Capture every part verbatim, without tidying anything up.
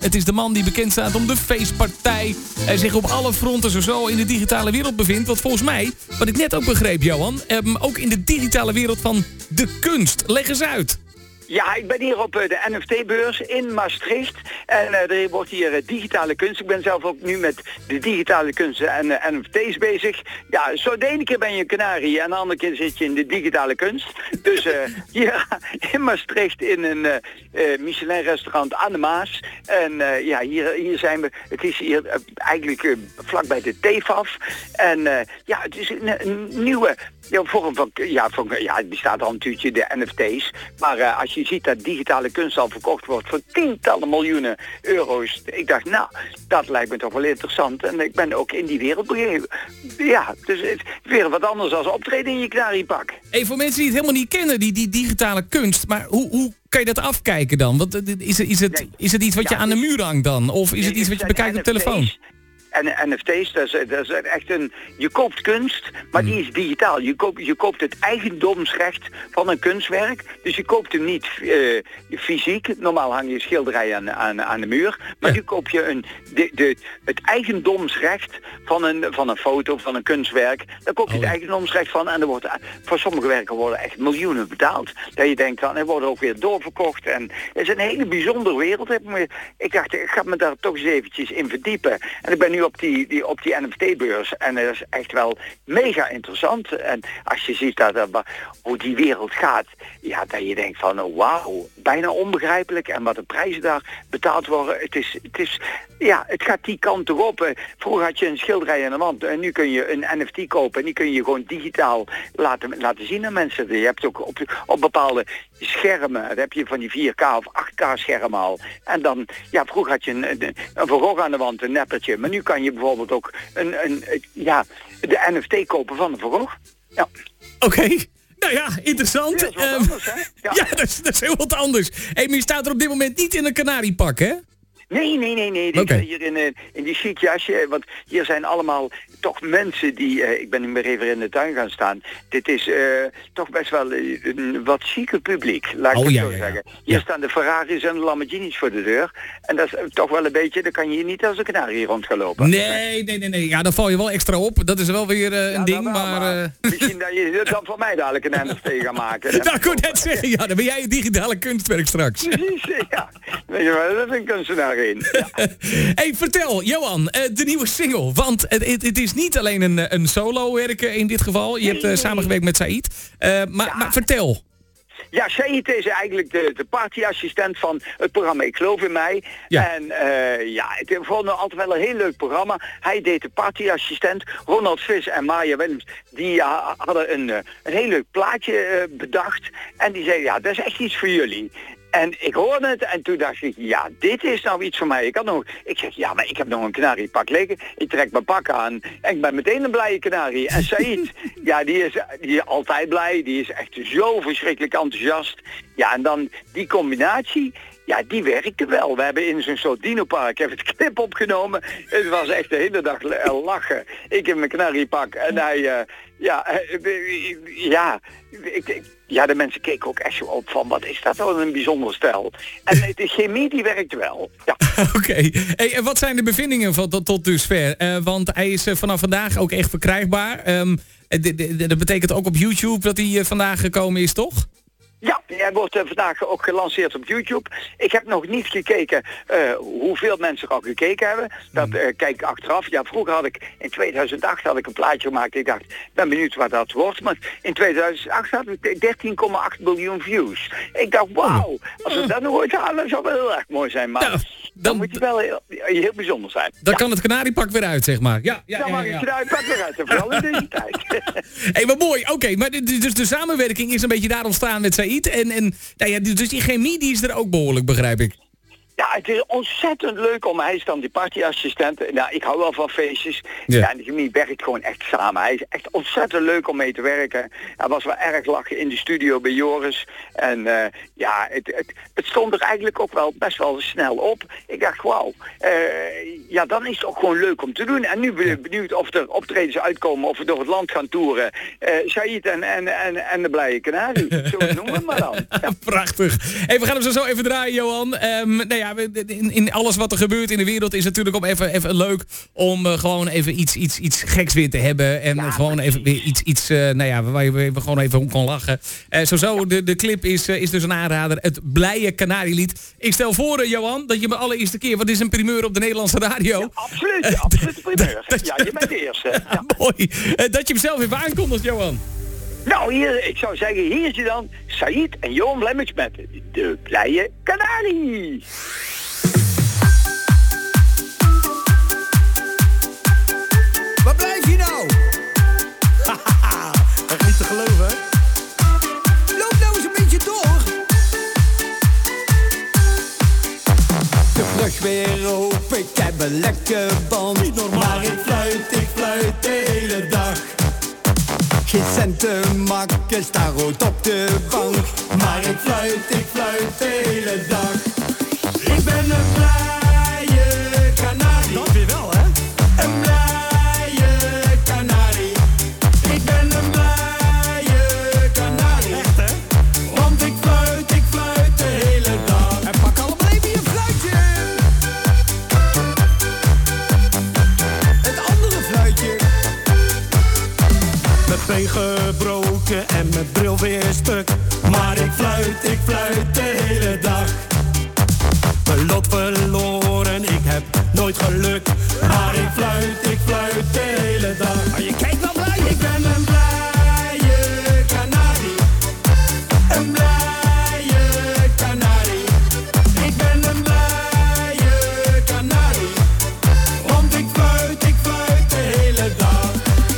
Het is de man die bekend staat om de feestpartij. En zich op alle fronten zo in de digitale wereld bevindt. Wat volgens mij, wat ik net ook begreep, Johan... Um, ook in de digitale wereld van de kunst. Leg eens uit. Ja, ik ben hier op de N F T-beurs in Maastricht. En uh, er wordt hier uh, digitale kunst. Ik ben zelf ook nu met de digitale kunst en uh, N F T's bezig. Ja, zo de ene keer ben je een kanarie en de andere keer zit je in de digitale kunst. Dus uh, hier in Maastricht in een uh, uh, Michelin-restaurant aan de Maas. En uh, ja, hier, hier zijn we. Het is hier uh, eigenlijk uh, vlakbij de T F A F. En uh, ja, het is een, een nieuwe... Ja, vorm van, ja, van, ja, het bestaat al natuurlijk de N F T's. Maar uh, als je ziet dat digitale kunst al verkocht wordt voor tientallen miljoenen euro's. Ik dacht, nou, dat lijkt me toch wel interessant. En ik ben ook in die wereld begeven. Ja, dus het is weer wat anders dan optreden in je kanariepak. Hey, voor mensen die het helemaal niet kennen, die, die digitale kunst. Maar hoe, hoe kan je dat afkijken dan? Want, is, is, het, nee. is het iets wat je ja, aan de muur hangt dan? Of is nee, het iets wat je bekijkt op N F T's. telefoon? En N F T's, dat is, dat is echt een... Je koopt kunst, maar die is digitaal. Je koopt, je koopt het eigendomsrecht van een kunstwerk. Dus je koopt hem niet uh, fysiek. Normaal hang je schilderij aan, aan, aan de muur. Maar ja. Nu koop je een, de, de, het eigendomsrecht van een, van een foto, van een kunstwerk. Daar koop je oh. het eigendomsrecht van. En er wordt, voor sommige werken worden echt miljoenen betaald. Dat je denkt, dan, er worden ook weer doorverkocht. En het is een hele bijzondere wereld. Ik dacht, ik ga me daar toch eens eventjes in verdiepen. En ik ben nu op die, die, op die N F T-beurs. En dat is echt wel mega interessant. En als je ziet dat, dat, hoe die wereld gaat, ja, dat je denkt van oh, wauw, bijna onbegrijpelijk. En wat de prijzen daar betaald worden, het is, het is, ja, het gaat die kant erop. Vroeger had je een schilderij aan de wand en nu kun je een N F T kopen en die kun je gewoon digitaal laten, laten zien aan mensen. Je hebt ook op, op bepaalde schermen, dan heb je van die vier K of acht K schermen al. En dan, ja, vroeger had je een, een, een Van Gogh aan de wand, een neppertje. Maar nu kan je bijvoorbeeld ook een, een, een ja, de N F T kopen van de Van Gogh. Ja. Oké. Okay. Nou ja, interessant. Ja, dat is wat anders, hè? Ja, ja dat, is, dat is heel wat anders. Hey, maar je staat er op dit moment niet in een kanariepak, hè? Nee, nee, nee, nee. Okay. Hier in, in die chic jasje, want hier zijn allemaal toch mensen die, uh, ik ben nu maar even in de tuin gaan staan. Dit is uh, toch best wel uh, een wat chique publiek, laat ik oh, het ja, zo ja, zeggen. Ja. Hier ja. staan de Ferraris en de Lamborghinis voor de deur. En dat is uh, toch wel een beetje, dan kan je hier niet als een kanarie rond gaan lopen. Nee, nee, nee, nee. Ja, dan val je wel extra op. Dat is wel weer uh, een ja, ding, wel, maar... maar uh... misschien dat je dan voor mij dadelijk een N F T gaat maken. Dat kon ik net zeggen, ja, dan ben jij een digitale kunstwerk straks. Precies, ja. Weet je wel, dat is een kunstenaar. Ja. Hey, vertel, Johan, uh, de nieuwe single. Want het, het, het is niet alleen een, een solo-werk in dit geval. Je hebt uh, samengewerkt met Said. Uh, maar, ja. maar vertel. Ja, Said is eigenlijk de, de partyassistent van het programma Ik Geloof in Mij. Ja. En uh, ja, het vond altijd wel een heel leuk programma. Hij deed de partyassistent. Ronald Vis en Maya Willems, die uh, hadden een, uh, een heel leuk plaatje uh, bedacht. En die zeiden, ja, dat is echt iets voor jullie. En ik hoorde het en toen dacht ik, ja, dit is nou iets voor mij. Ik had nog, ik zeg, ja, maar ik heb nog een kanariepak liggen. Ik trek mijn pak aan en ik ben meteen een blije kanarie. En Said, ja, die is, die is altijd blij. Die is echt zo verschrikkelijk enthousiast. Ja, en dan die combinatie, ja, die werkte wel. We hebben in zo'n soort dinopark even het clip opgenomen. Het was echt de hele dag lachen. Ik in mijn kanariepak en hij, uh, ja, uh, ja, ik, ik, ja, de mensen keken ook echt zo op van, wat is dat nou een bijzonder stijl. En de chemie, die werkt wel. Ja. Oké. Okay. Hey, en wat zijn de bevindingen van tot, tot dusver? Uh, want hij is uh, vanaf vandaag ook echt verkrijgbaar. Um, dat betekent ook op YouTube dat hij uh, vandaag gekomen is, toch? Ja, hij wordt uh, vandaag ook gelanceerd op YouTube. Ik heb nog niet gekeken uh, hoeveel mensen er al gekeken hebben. Dat uh, kijk ik achteraf. Ja, vroeger had ik, in tweeduizend acht had ik een plaatje gemaakt. Ik dacht, ben benieuwd wat dat wordt. Maar in tweeduizend acht had ik dertien komma acht miljoen views. Ik dacht, wauw, als we dat nog ooit halen, zou wel heel erg mooi zijn. Maar ja, dan, dan moet je wel heel, heel bijzonder zijn. Dan ja. kan het kanariepak weer uit, zeg maar. Ja, ja, dan ja, mag ja, ja. het kanariepak weer uit. Vooral in deze tijd. Hé, hey, maar mooi. Oké, okay, maar dus de samenwerking is een beetje daar ontstaan met Said. En, en nou ja, dus die chemie die is er ook behoorlijk, begrijp ik. Ja, het is ontzettend leuk om, hij is dan die partyassistent. Nou, ik hou wel van feestjes. Ja. Ja, en de chemie werkt gewoon echt samen. Hij is echt ontzettend leuk om mee te werken. Hij was wel erg lachen in de studio bij Joris. En uh, ja, het, het, het stond er eigenlijk ook wel best wel snel op. Ik dacht, wauw, uh, ja, dan is het ook gewoon leuk om te doen. En nu ben ik benieuwd of er optredens uitkomen, of we door het land gaan toeren. Uh, Said en, en, en, en de blije kanarie. Zo noemen we het maar dan. Ja. Prachtig. Hey, we gaan hem zo, zo even draaien, Johan. Um, nou ja, ja, in, in alles wat er gebeurt in de wereld is natuurlijk om even, even leuk om uh, gewoon even iets, iets, iets geks weer te hebben. En ja, gewoon precies. even weer iets, iets uh, nou ja, waar je, waar je gewoon even om kan lachen. Uh, sowieso, de, de clip is, uh, is dus een aanrader. Het blije Canarielied. Ik stel voor, uh, Johan, dat je me allereerste keer, wat is een primeur op de Nederlandse radio? Ja, absoluut, ja, absoluut primeur. Ja, je bent de eerste. Ja. Mooi. Uh, dat je hem zelf even aankondigt, Johan. Nou, hier, ik zou zeggen, hier is je dan, Saïd en Johan Lemmens met de blije Canarie. Waar blijf je nou? Hahaha, echt niet te geloven, hè? Loop nou eens een beetje door. De brug weer open, ik heb een lekker band. Maar ik fluit, ik fluit de hele dag. Geen centen makken, sta rood op de bank. Maar ik fluit, ik fluit de hele dag. Ik ben een blije kanarie. Dat weer wel, hè? Een blije kanarie. Ik ben een blije kanarie. Echt, hè? Want ik fluit, ik fluit de hele dag. En pak allemaal even je fluitje. Het andere fluitje. Mijn been gebroken en mijn bril weer stuk. Maar ik fluit, ik fluit de hele dag. Mijn lot verloren, ik heb nooit geluk. Maar ik fluit, ik fluit de hele dag. Maar je kijkt wel blij. Ik ben een blije kanarie. Een blije kanarie. Ik ben een blije kanarie. Want ik fluit, ik fluit de hele dag.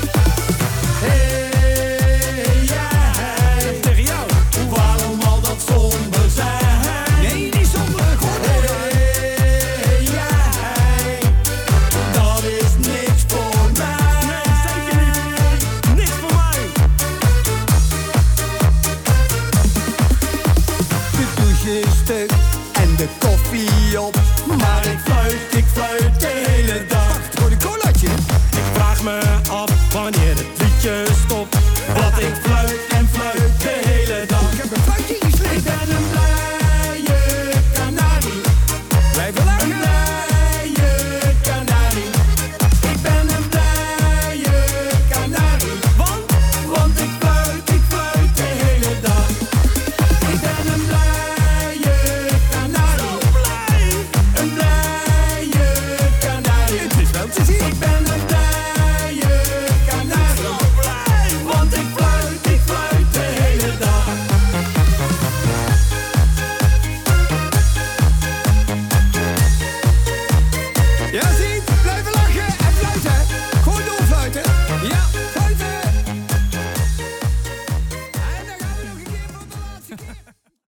Hey, jij. Tegen jou. Waarom al dat somber zijn? Nee, niet somber. Hey, jij. Dat is niks voor mij. Nee, zeker niet. Niks voor mij. De douche is stuk en de koffie op. Maar ik fluit, ik fluit de